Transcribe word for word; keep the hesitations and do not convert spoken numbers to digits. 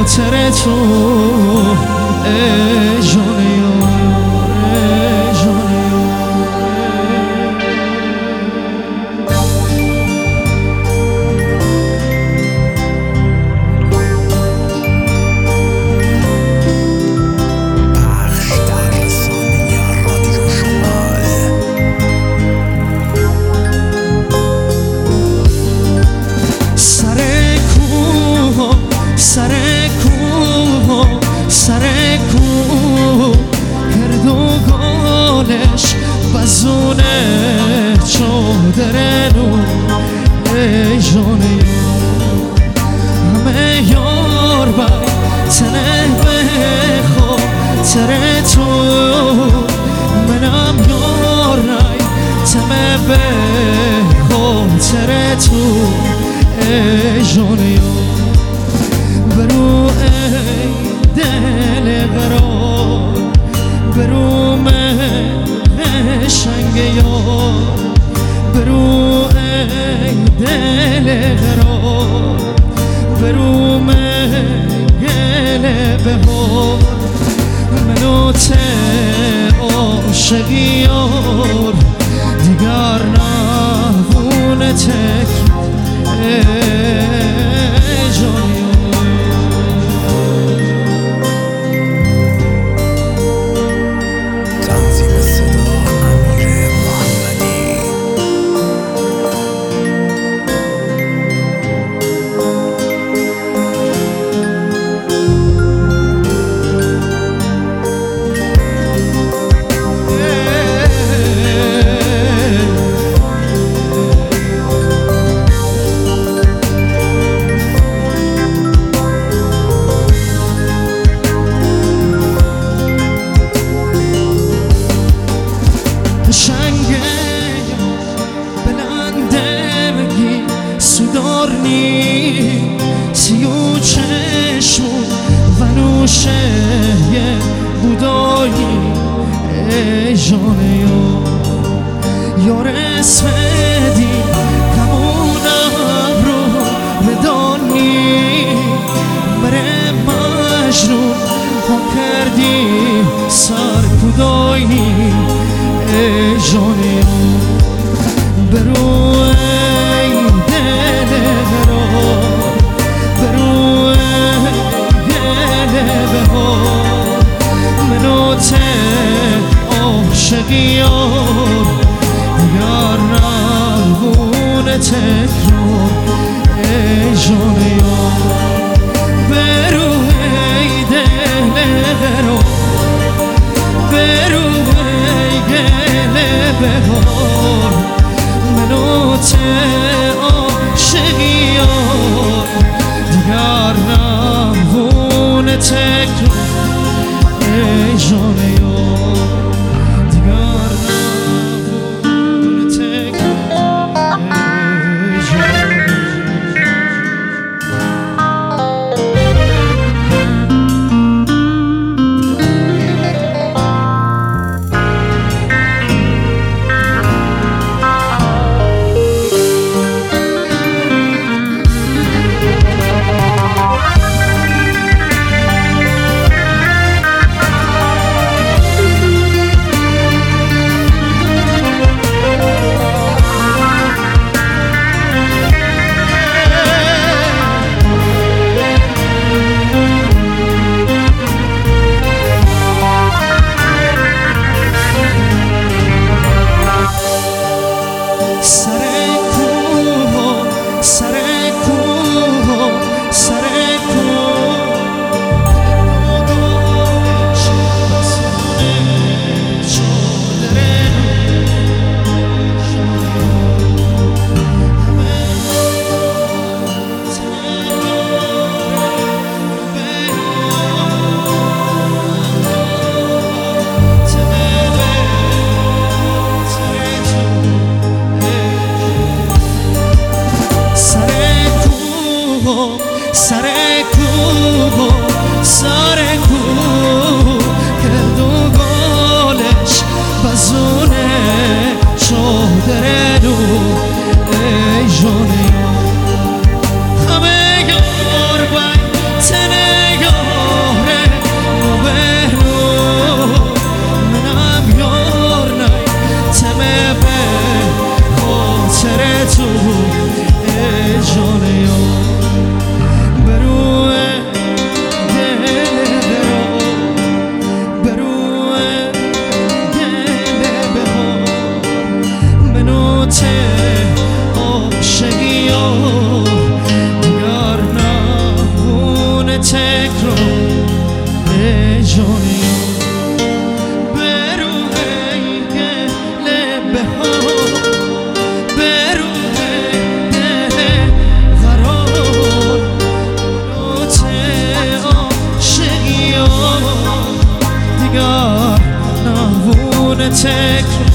خاطر تو ای جان یار ای جان پخش در ثانیه رادیو شمال. سر کوه سر کوه سر کوه گردوگانش بزونه چادر نو ای جان یار همه یار بای تنه بخوا تره تو منم یار رای تمه بخوا تره تو ای جان یار برو ای دل قرار برو قشنگ یار برو ای دل قرار برو گل بهار منو ته عاشقی یار دیگر نبونه تک ای جان تنظیم صدا امیر محمدی. شنگه بلنده بگی سودارنی سیو چشمون و نوشه بودایی ای جان یار یار اسمدی کمونم رو بدانی بره مجنون ها کردی سر کدایی ای جان یار برو ای دل قرار برو ای دل بهار منو ته عاشقی یار دیگر نبونه تکرار ای جان یار برو ای دل قرار برو بهار منو ته عاشقی یار دیگر نبونه تکرار ای جان یار دیگر نبونه تکرار ای جان تکرار جانیم بروه گله ها بروه دل قرار نوت عاشقی ها دیگر نبونه تکرار